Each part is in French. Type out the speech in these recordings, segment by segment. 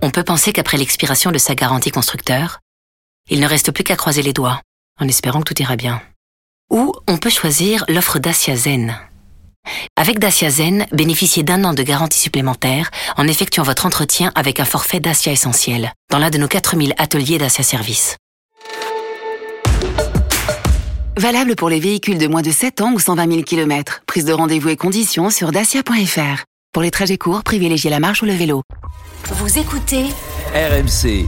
On peut penser qu'après l'expiration de sa garantie constructeur, il ne reste plus qu'à croiser les doigts, en espérant que tout ira bien. Ou on peut choisir l'offre Dacia Zen. Avec Dacia Zen, bénéficiez d'1 an de garantie supplémentaire en effectuant votre entretien avec un forfait Dacia Essentiel dans l'un de nos 4000 ateliers Dacia Service. Valable pour les véhicules de moins de 7 ans ou 120 000 km. Prise de rendez-vous et conditions sur dacia.fr. Pour les trajets courts, privilégiez la marche ou le vélo. Vous écoutez RMC.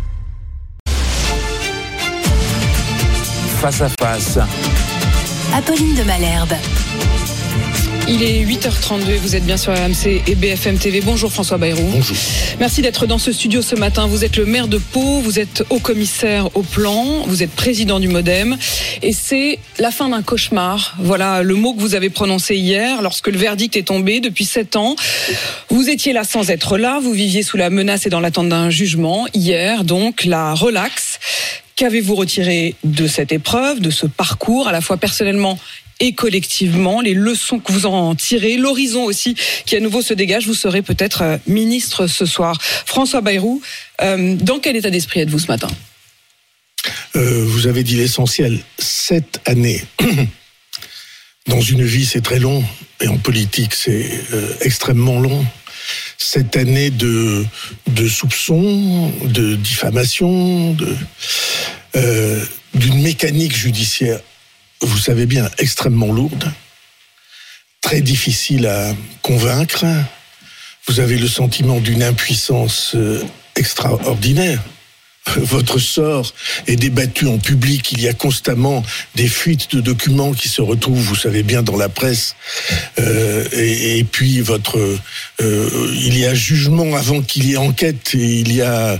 Face à face. Apolline de Malherbe. Il est 8h32 et vous êtes bien sur RMC et BFM TV. Bonjour François Bayrou. Bonjour. Merci d'être dans ce studio ce matin. Vous êtes le maire de Pau, vous êtes haut-commissaire au plan, vous êtes président du MoDem et c'est la fin d'un cauchemar. Voilà le mot que vous avez prononcé hier lorsque le verdict est tombé depuis 7 ans. Vous étiez là sans être là, vous viviez sous la menace et dans l'attente d'un jugement. Hier donc, la relaxe. Qu'avez-vous retiré de cette épreuve, de ce parcours, à la fois personnellement et collectivement, les leçons que vous en tirez, l'horizon aussi qui à nouveau se dégage? Vous serez peut-être ministre ce soir. François Bayrou, dans quel état d'esprit êtes-vous ce matin? Vous avez dit l'essentiel. 7 années. Dans une vie, c'est très long, et en politique, c'est extrêmement long. 7 années de soupçons, de diffamation, d'une mécanique judiciaire, vous savez bien, extrêmement lourde, très difficile à convaincre. Vous avez le sentiment d'une impuissance extraordinaire. Votre sort est débattu en public. Il y a constamment des fuites de documents qui se retrouvent, vous savez bien, dans la presse. Et puis il y a jugement avant qu'il y ait enquête. Et il y a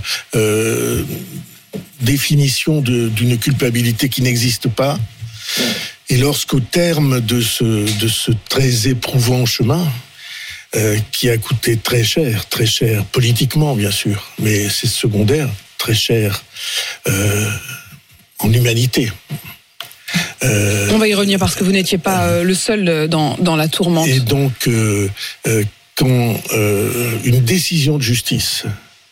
définition d'une culpabilité qui n'existe pas. Et lorsqu'au terme de ce très éprouvant chemin, qui a coûté très cher politiquement bien sûr, mais c'est secondaire, très cher en humanité. On va y revenir parce que vous n'étiez pas le seul dans la tourmente. Et donc, quand une décision de justice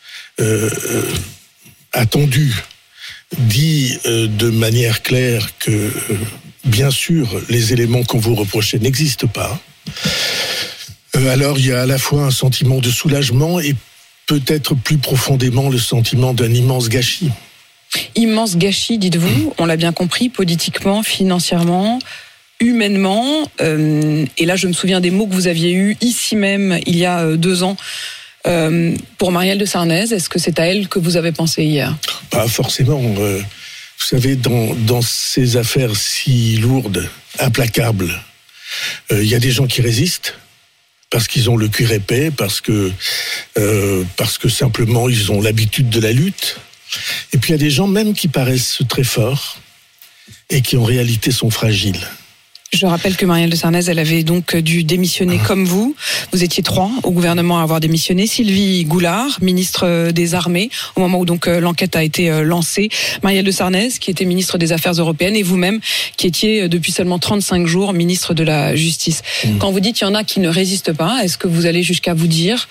attendue dit de manière claire que, bien sûr, les éléments qu'on vous reprochez n'existent pas, alors il y a à la fois un sentiment de soulagement et peut-être plus profondément le sentiment d'un immense gâchis. Immense gâchis, dites-vous, on l'a bien compris, politiquement, financièrement, humainement. Et là, je me souviens des mots que vous aviez eus ici même, il y a 2 ans, pour Marielle de Sarnez. Est-ce que c'est à elle que vous avez pensé hier? Pas forcément. Vous savez, dans ces affaires si lourdes, implacables, il y a des gens qui résistent parce qu'ils ont le cuir épais, parce que simplement ils ont l'habitude de la lutte. Et puis il y a des gens même qui paraissent très forts et qui en réalité sont fragiles. Je rappelle que Marielle de Sarnez, elle avait donc dû démissionner comme vous. Vous étiez 3 au gouvernement à avoir démissionné. Sylvie Goulard, ministre des Armées, au moment où donc l'enquête a été lancée. Marielle de Sarnez, qui était ministre des Affaires européennes, et vous-même, qui étiez depuis seulement 35 jours ministre de la Justice. Quand vous dites qu'il y en a qui ne résistent pas, est-ce que vous allez jusqu'à vous dire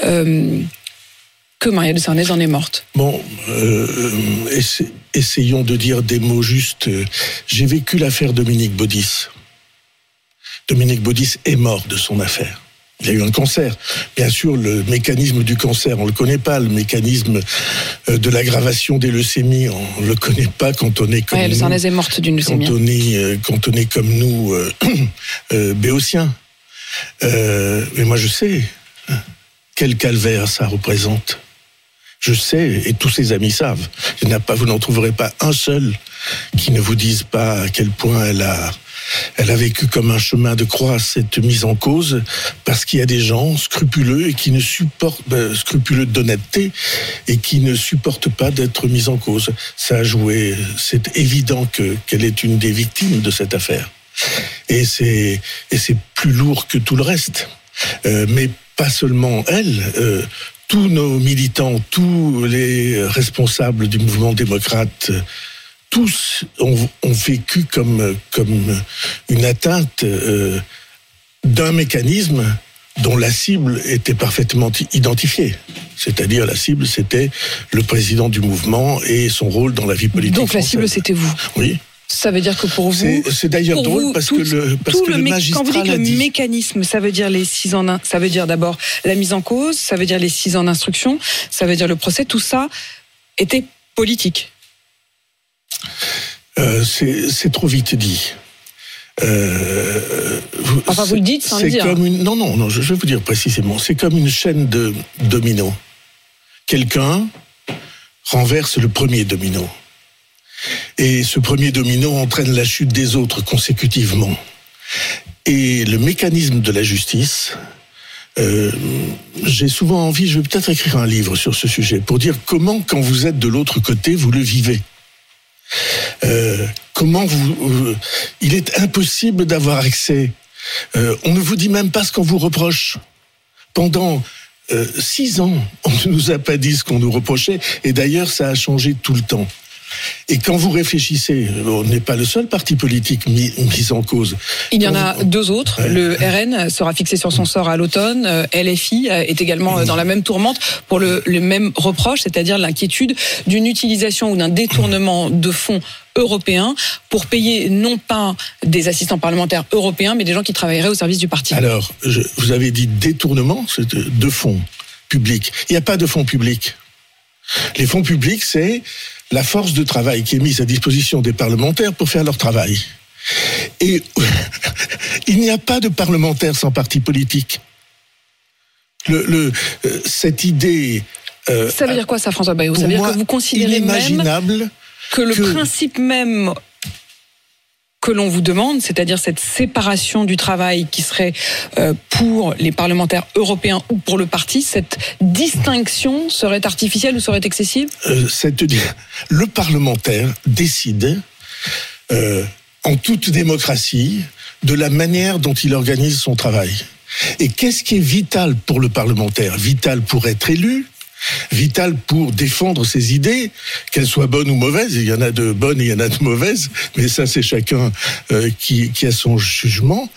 que Marielle de Sarnez en est morte? Bon, essayons de dire des mots justes. J'ai vécu l'affaire Dominique Baudis. Dominique Baudis est mort de son affaire. Il a eu un cancer. Bien sûr, le mécanisme du cancer, on ne le connaît pas. Le mécanisme de l'aggravation des leucémies, on ne le connaît pas quand on est comme nous. Sarnez est morte d'une leucémie. Quand on est comme nous, béotiens. Mais moi, je sais quel calvaire ça représente. Je sais, et tous ses amis savent. Vous n'en trouverez pas un seul qui ne vous dise pas à quel point elle a vécu comme un chemin de croix cette mise en cause, parce qu'il y a des gens scrupuleux et qui ne supportent, scrupuleux d'honnêteté, et qui ne supportent pas d'être mis en cause. Ça a joué, c'est évident qu'elle est une des victimes de cette affaire. Et c'est plus lourd que tout le reste. Mais pas seulement elle, tous nos militants, tous les responsables du mouvement démocrate, tous ont vécu comme une atteinte d'un mécanisme dont la cible était parfaitement identifiée. C'est-à-dire la cible, c'était le président du mouvement et son rôle dans la vie politique Donc la française. cible, c'était vous. Oui. Ça veut dire que pour vous... C'est d'ailleurs drôle vous, parce que le magistrat quand vous dites l'a le dit. mécanisme, ça veut dire les 6 ans, ça veut dire d'abord la mise en cause, ça veut dire les 6 ans d'instruction, ça veut dire le procès, tout ça était politique. C'est trop vite dit. Vous le dites sans le dire. Non, je vais vous dire précisément. C'est comme une chaîne de dominos. Quelqu'un renverse le premier domino. Et ce premier domino entraîne la chute des autres consécutivement. Et le mécanisme de la justice, j'ai souvent envie, je vais peut-être écrire un livre sur ce sujet, pour dire comment, quand vous êtes de l'autre côté, vous le vivez. Il est impossible d'avoir accès. On ne vous dit même pas ce qu'on vous reproche. Pendant 6 ans, on ne nous a pas dit ce qu'on nous reprochait, et d'ailleurs, ça a changé tout le temps. Et quand vous réfléchissez, on n'est pas le seul parti politique mis en cause. Il y en a 2 autres. Le RN sera fixé sur son sort à l'automne. LFI est également dans la même tourmente pour le même reproche, c'est-à-dire l'inquiétude d'une utilisation ou d'un détournement de fonds européens pour payer non pas des assistants parlementaires européens, mais des gens qui travailleraient au service du parti. Alors, vous avez dit détournement de fonds publics. Il n'y a pas de fonds publics. Les fonds publics, c'est la force de travail qui est mise à disposition des parlementaires pour faire leur travail. Et il n'y a pas de parlementaires sans parti politique. Cette idée... ça veut dire quoi ça, François Bayrou? Ça veut dire que vous considérez même que le principe même que l'on vous demande, c'est-à-dire cette séparation du travail qui serait pour les parlementaires européens ou pour le parti, cette distinction serait artificielle ou serait excessive? Le parlementaire décide, en toute démocratie, de la manière dont il organise son travail. Et qu'est-ce qui est vital pour le parlementaire? Vital pour être élu, vital pour défendre ses idées, qu'elles soient bonnes ou mauvaises. Il y en a de bonnes et il y en a de mauvaises, mais ça c'est chacun qui a son jugement.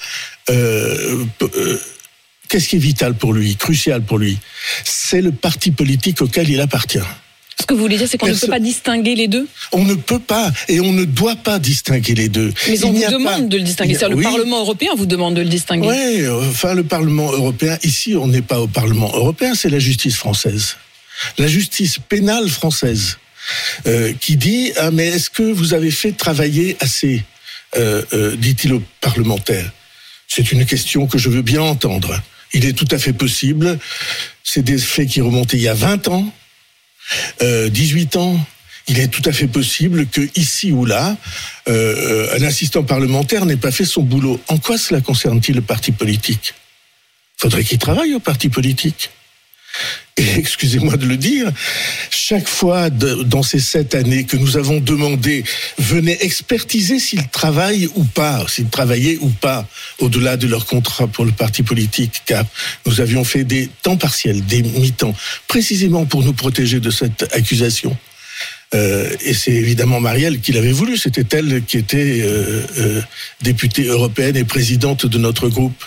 Qu'est-ce qui est vital pour lui, crucial pour lui? C'est le parti politique auquel il appartient. Ce que vous voulez dire, c'est qu'on ne peut pas distinguer les deux? On ne peut pas, et on ne doit pas distinguer les deux. Mais on vous demande de le distinguer. C'est-à-dire le Parlement européen vous demande de le distinguer. Oui, le Parlement européen, ici on n'est pas au Parlement européen, c'est la justice française. La justice pénale française qui dit « Ah, mais est-ce que vous avez fait travailler assez ?» dit-il aux parlementaires. C'est une question que je veux bien entendre. Il est tout à fait possible, c'est des faits qui remontaient il y a 20 ans, 18 ans, il est tout à fait possible que ici ou là, un assistant parlementaire n'ait pas fait son boulot. En quoi cela concerne-t-il le parti politique? Faudrait qu'il travaille au parti politique. Et excusez-moi de le dire, chaque fois dans ces 7 années que nous avons demandé, venez expertiser s'ils travaillent ou pas, s'ils travaillaient ou pas, au-delà de leur contrat pour le parti politique, car nous avions fait des temps partiels, des mi-temps, précisément pour nous protéger de cette accusation. Et c'est évidemment Marielle qui l'avait voulu, c'était elle qui était députée européenne et présidente de notre groupe.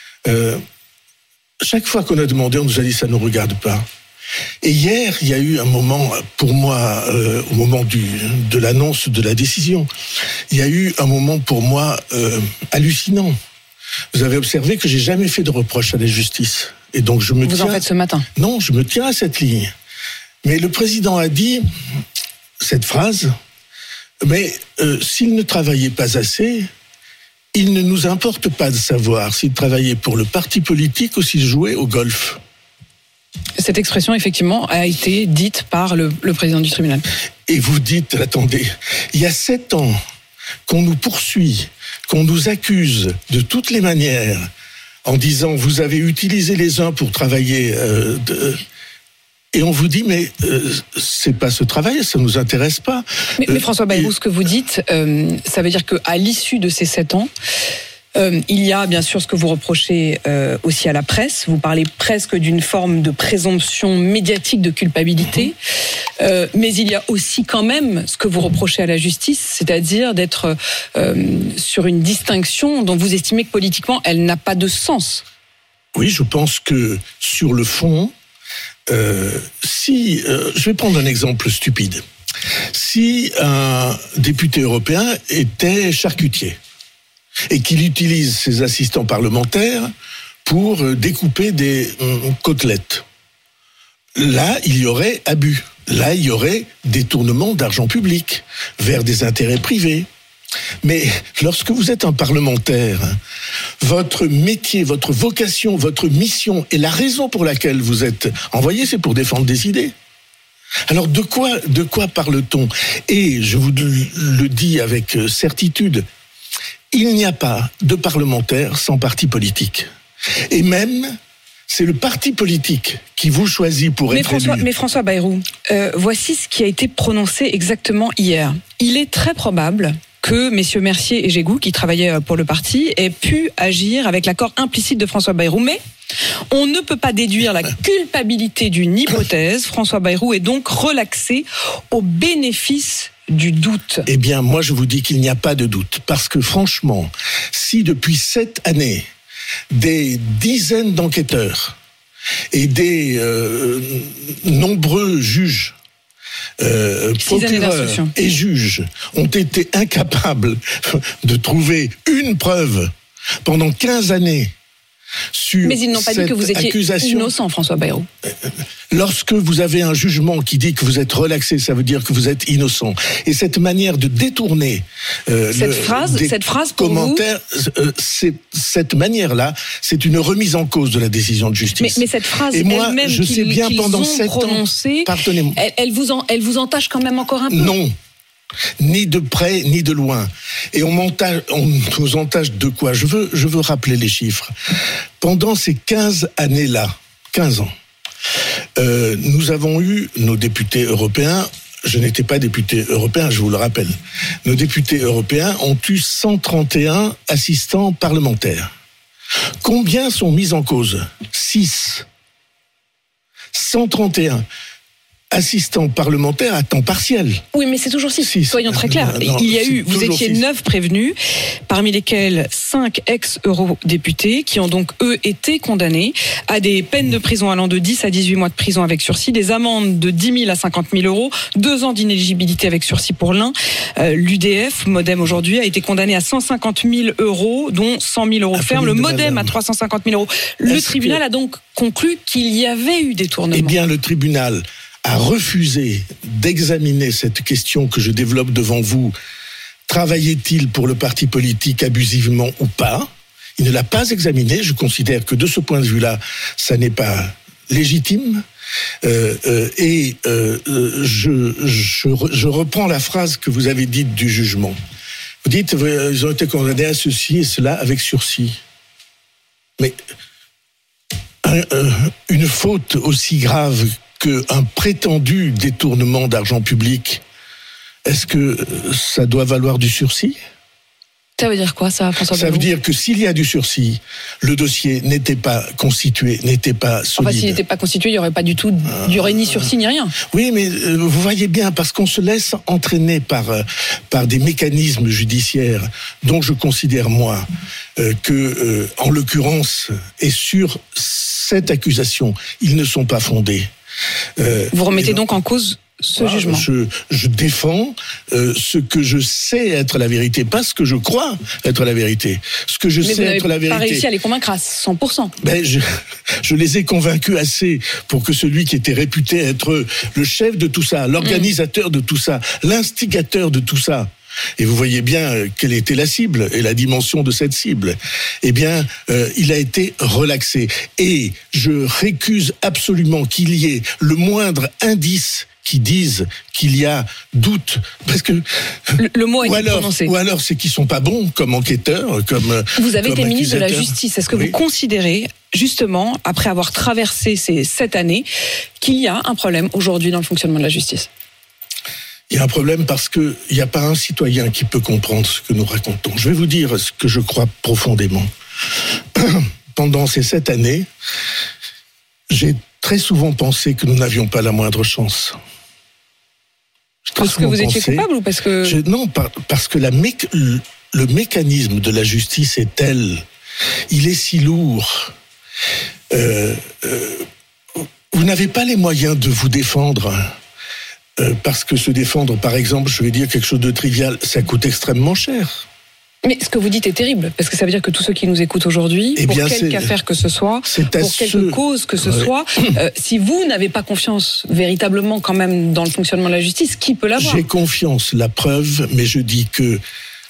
Chaque fois qu'on a demandé, on nous a dit ça ne nous regarde pas. Et hier, il y a eu un moment, pour moi, au moment de l'annonce de la décision, il y a eu un moment pour moi hallucinant. Vous avez observé que j'ai jamais fait de reproche à la justice. Et donc je me tiens... Vous en faites ce matin? Non, je me tiens à cette ligne. Mais le président a dit cette phrase, mais s'il ne travaillait pas assez... Il ne nous importe pas de savoir s'il travaillait pour le parti politique ou s'il jouait au golf. Cette expression, effectivement, a été dite par le président du tribunal. Et vous dites, attendez, il y a 7 ans qu'on nous poursuit, qu'on nous accuse de toutes les manières, en disant vous avez utilisé les uns pour travailler... Et on vous dit, mais c'est pas ce travail, ça nous intéresse pas. Mais François Bayrou, ce que vous dites, ça veut dire qu'à l'issue de ces 7 ans, il y a bien sûr ce que vous reprochez aussi à la presse. Vous parlez presque d'une forme de présomption médiatique de culpabilité. Mais il y a aussi quand même ce que vous reprochez à la justice, c'est-à-dire d'être sur une distinction dont vous estimez que politiquement, elle n'a pas de sens. Oui, je pense que sur le fond... je vais prendre un exemple stupide. Si un député européen était charcutier et qu'il utilise ses assistants parlementaires pour découper des côtelettes, là, il y aurait abus. Là, il y aurait détournement d'argent public vers des intérêts privés. Mais lorsque vous êtes un parlementaire, votre métier, votre vocation, votre mission et la raison pour laquelle vous êtes envoyé, c'est pour défendre des idées. Alors de quoi parle-t-on ? Et je vous le dis avec certitude, il n'y a pas de parlementaire sans parti politique. Et même, c'est le parti politique qui vous choisit pour être élu. Mais François Bayrou, voici ce qui a été prononcé exactement hier. Il est très probable que messieurs Mercier et Gégou, qui travaillaient pour le parti, aient pu agir avec l'accord implicite de François Bayrou. Mais on ne peut pas déduire la culpabilité d'une hypothèse. François Bayrou est donc relaxé au bénéfice du doute. Eh bien, moi, je vous dis qu'il n'y a pas de doute. Parce que franchement, si depuis 7 années, des dizaines d'enquêteurs et des nombreux juges, procureurs et juges ont été incapables de trouver une preuve pendant 15 années sur Mais ils n'ont pas dit que vous étiez innocent, François Bayrou. Lorsque vous avez un jugement qui dit que vous êtes relaxé, ça veut dire que vous êtes innocent. Et cette manière de détourner cette phrase pour commentaires, cette manière-là, c'est une remise en cause de la décision de justice. Mais cette phrase et moi, elle-même je sais bien pendant 7 ans, pardonnez-moi, elle vous entache quand même encore un peu. Non. Ni de près, ni de loin. Et on nous entache de quoi ? Je veux rappeler les chiffres. Pendant ces 15 années-là, 15 ans, nous avons eu nos députés européens. Je n'étais pas député européen, je vous le rappelle. Nos députés européens ont eu 131 assistants parlementaires. Combien sont mis en cause ? 6. 131. Assistant parlementaire à temps partiel. Oui, mais c'est toujours 6. Soyons très clairs. Vous étiez 9 prévenus, parmi lesquels 5 ex-eurodéputés qui ont donc, eux, été condamnés à des peines de prison allant de 10 à 18 mois de prison avec sursis, des amendes de 10 000 à 50 000 euros, 2 ans d'inéligibilité avec sursis pour l'un. L'UDF, Modem aujourd'hui, a été condamné à 150 000 euros, dont 100 000 euros ferme. Le Modem à 350 000 euros. Le tribunal a donc conclu qu'il y avait eu détournement. Eh bien, le tribunal a refusé d'examiner cette question que je développe devant vous. Travaillait-il pour le parti politique abusivement ou pas ? Il ne l'a pas examiné. Je considère que de ce point de vue-là, ça n'est pas légitime. Je reprends la phrase que vous avez dite du jugement. Vous dites, ils ont été condamnés à ceci et cela avec sursis. Mais une faute aussi grave qu'un prétendu détournement d'argent public, est-ce que ça doit valoir du sursis ? Ça veut dire quoi, ça, François Bayrou ? Ça veut dire que s'il y a du sursis, le dossier n'était pas constitué, n'était pas solide. Enfin, s'il n'était pas constitué, il n'y aurait pas du tout, il n'y aurait ni sursis ni rien. Oui, mais vous voyez bien, parce qu'on se laisse entraîner par des mécanismes judiciaires dont je considère, moi, que, en l'occurrence, et sur cette accusation, ils ne sont pas fondés. Vous remettez donc en cause ce jugement. Je défends ce que je sais être la vérité, pas ce que je crois être la vérité. Ce que je sais être la vérité. Mais vous n'avez pas réussi à les convaincre à 100%. Je les ai convaincus assez pour que celui qui était réputé être le chef de tout ça, l'organisateur de tout ça, l'instigateur de tout ça, et vous voyez bien quelle était la cible et la dimension de cette cible. Eh bien, il a été relaxé. Et je récuse absolument qu'il y ait le moindre indice qui dise qu'il y a doute, parce que le mot a été prononcé. Ou alors c'est qu'ils sont pas bons comme enquêteurs, comme vous avez été ministre de la accusateur. Justice. Est-ce que vous considérez, justement, après avoir traversé ces 7 années, qu'il y a un problème aujourd'hui dans le fonctionnement de la justice ? Il y a un problème parce qu'il n'y a pas un citoyen qui peut comprendre ce que nous racontons. Je vais vous dire ce que je crois profondément. Pendant ces 7 années, j'ai très souvent pensé que nous n'avions pas la moindre chance. Parce que vous étiez coupable ou parce que... Non, parce que le mécanisme de la justice est tel, il est si lourd. vous n'avez pas les moyens de vous défendre. Parce que se défendre, par exemple, je vais dire quelque chose de trivial, ça coûte extrêmement cher. Mais ce que vous dites est terrible, parce que ça veut dire que tous ceux qui nous écoutent aujourd'hui, pour quelque affaire que ce soit, pour quelque cause que ce soit, si vous n'avez pas confiance véritablement quand même dans le fonctionnement de la justice, qui peut l'avoir ? J'ai confiance, la preuve, mais je dis que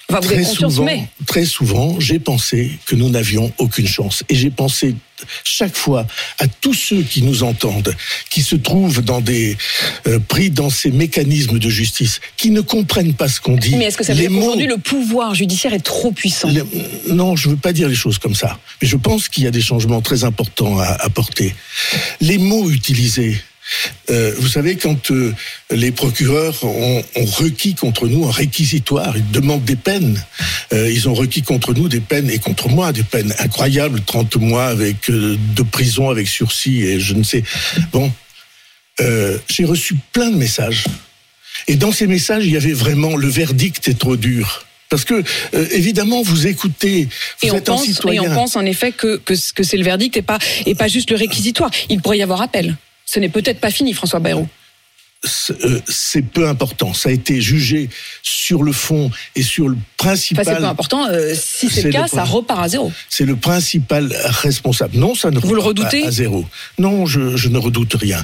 très souvent, j'ai pensé que nous n'avions aucune chance. Et j'ai pensé chaque fois à tous ceux qui nous entendent, qui se trouvent pris dans ces mécanismes de justice, qui ne comprennent pas ce qu'on dit. Mais est-ce que ça veut dire qu'aujourd'hui le pouvoir judiciaire est trop puissant ? Non, je ne veux pas dire les choses comme ça. Mais je pense qu'il y a des changements très importants à apporter. Les mots utilisés. Vous savez, quand les procureurs ont requis contre nous un réquisitoire, ils demandent des peines. Ils ont requis contre nous des peines, et contre moi des peines incroyables, 30 mois de prison avec sursis et je ne sais. Bon, j'ai reçu plein de messages. Et dans ces messages, il y avait vraiment le verdict est trop dur. Parce que, évidemment, vous écoutez, vous êtes un citoyen. Et on pense en effet que c'est le verdict et pas juste le réquisitoire. Il pourrait y avoir appel. Ce n'est peut-être pas fini, François Bayrou. C'est peu important. Ça a été jugé sur le fond et sur le principal... Enfin, c'est peu important. Si c'est le cas, ça repart à zéro. C'est le principal responsable. Non, ça ne repart pas à zéro. Non, je ne redoute rien.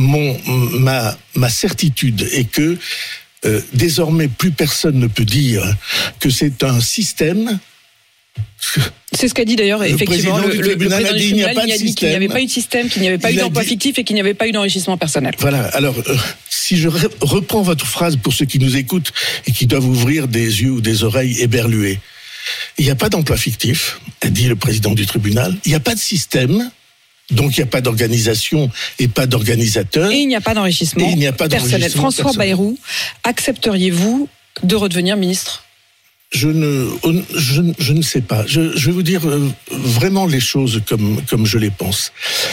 Ma certitude est que désormais, plus personne ne peut dire que c'est un système... C'est ce qu'a dit d'ailleurs effectivement le président du tribunal. Il a dit qu'il n'y avait pas eu de système, qu'il n'y avait pas eu d'emploi fictif et qu'il n'y avait pas eu d'enrichissement personnel. Voilà, alors si je reprends votre phrase pour ceux qui nous écoutent et qui doivent ouvrir des yeux ou des oreilles éberluées. Il n'y a pas d'emploi fictif, a dit le président du tribunal. Il n'y a pas de système, donc il n'y a pas d'organisation et pas d'organisateur. Et il n'y a pas d'enrichissement personnel. François Bayrou, accepteriez-vous de redevenir ministre ? Je ne sais pas. Je vais vous dire vraiment les choses comme je les pense.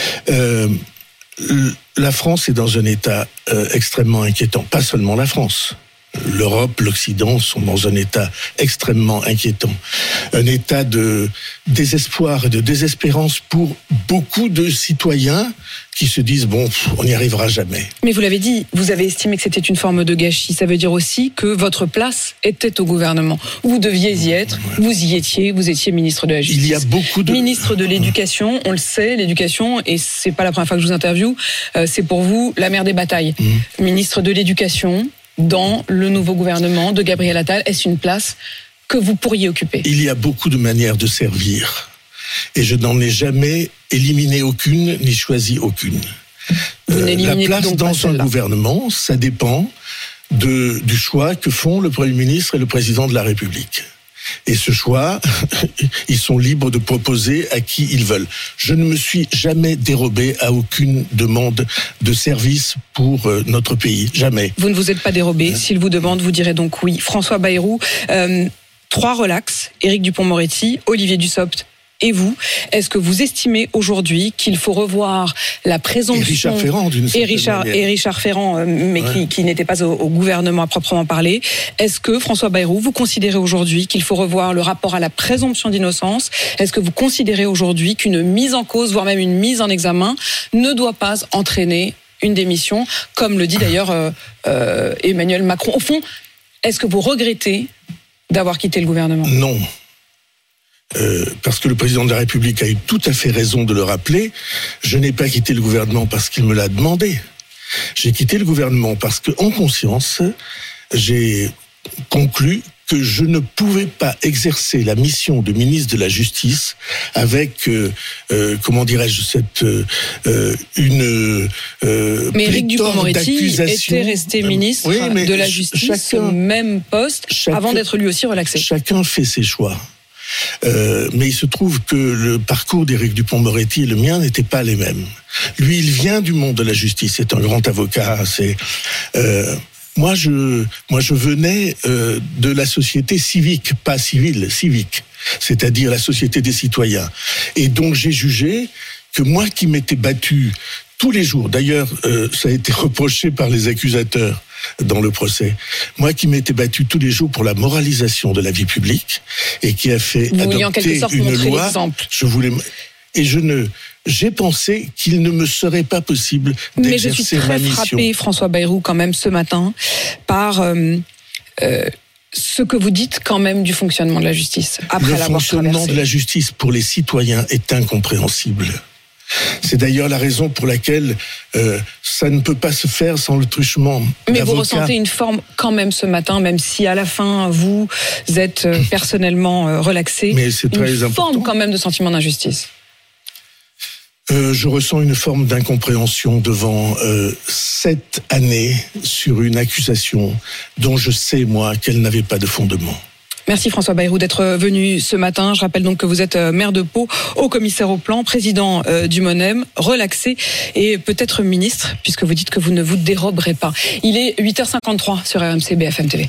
La France est dans un état extrêmement inquiétant. Pas seulement la France. L'Europe, l'Occident sont dans un état extrêmement inquiétant. Un état de désespoir et de désespérance pour beaucoup de citoyens qui se disent, bon, on n'y arrivera jamais. Mais vous l'avez dit, vous avez estimé que c'était une forme de gâchis. Ça veut dire aussi que votre place était au gouvernement. Vous deviez y être, vous y étiez, vous étiez ministre de la Justice. Il y a beaucoup de... Ministre de l'Éducation, on le sait, l'éducation, et c'est pas la première fois que je vous interviewe, c'est pour vous la mère des batailles. Ministre de l'Éducation, dans le nouveau gouvernement de Gabriel Attal, est-ce une place que vous pourriez occuper ? Il y a beaucoup de manières de servir. Et je n'en ai jamais éliminé aucune, ni choisi aucune. La place dans un gouvernement, ça dépend du choix que font le Premier ministre et le Président de la République. Et ce choix, ils sont libres de proposer à qui ils veulent. Je ne me suis jamais dérobé à aucune demande de service pour notre pays. Jamais. Vous ne vous êtes pas dérobé. S'il vous demande, vous direz donc oui. François Bayrou, 3 relax, Éric Dupond-Moretti, Olivier Dussopt et vous. Est-ce que vous estimez aujourd'hui qu'il faut revoir la présomption... Et Richard Ferrand, d'une certaine manière. Et Richard Ferrand, mais qui n'était pas au gouvernement à proprement parler. Est-ce que, François Bayrou, vous considérez aujourd'hui qu'il faut revoir le rapport à la présomption d'innocence ? Est-ce que vous considérez aujourd'hui qu'une mise en cause, voire même une mise en examen, ne doit pas entraîner une démission, comme le dit d'ailleurs Emmanuel Macron ? Au fond, est-ce que vous regrettez d'avoir quitté le gouvernement ? Non. Parce que le président de la République a eu tout à fait raison de le rappeler, je n'ai pas quitté le gouvernement parce qu'il me l'a demandé. J'ai quitté le gouvernement parce qu'en conscience, j'ai conclu que je ne pouvais pas exercer la mission de ministre de la Justice avec, comment dirais-je, mais Éric Dupond-Moretti était resté ministre de la Justice au même poste avant d'être lui aussi relaxé. Chacun fait ses choix. Mais il se trouve que le parcours d'Éric Dupond-Moretti et le mien n'étaient pas les mêmes. Lui, il vient du monde de la justice, c'est un grand avocat. Moi, je venais de la société civique, pas civile, civique, c'est-à-dire la société des citoyens. Et donc j'ai jugé que moi qui m'étais battu tous les jours, d'ailleurs ça a été reproché par les accusateurs dans le procès, moi qui m'étais battu tous les jours pour la moralisation de la vie publique et qui a fait adopter une loi, je voulais... et j'ai pensé qu'il ne me serait pas possible d'exercer ma mission. Mais je suis très frappé, François Bayrou, quand même, ce matin, par ce que vous dites quand même du fonctionnement de la justice, après l'avoir traversé. Le fonctionnement de la justice pour les citoyens est incompréhensible. C'est d'ailleurs la raison pour laquelle ça ne peut pas se faire sans le truchement d'avocats. Mais vous ressentez une forme quand même ce matin, même si à la fin vous êtes personnellement relaxé, mais c'est très une important. forme quand même de sentiment d'injustice. Je ressens une forme d'incompréhension devant 7 années sur une accusation dont je sais, moi, qu'elle n'avait pas de fondement. Merci François Bayrou d'être venu ce matin. Je rappelle donc que vous êtes maire de Pau, haut commissaire au plan, président du MONEM, relaxé et peut-être ministre, puisque vous dites que vous ne vous déroberez pas. Il est 8h53 sur RMC BFM TV.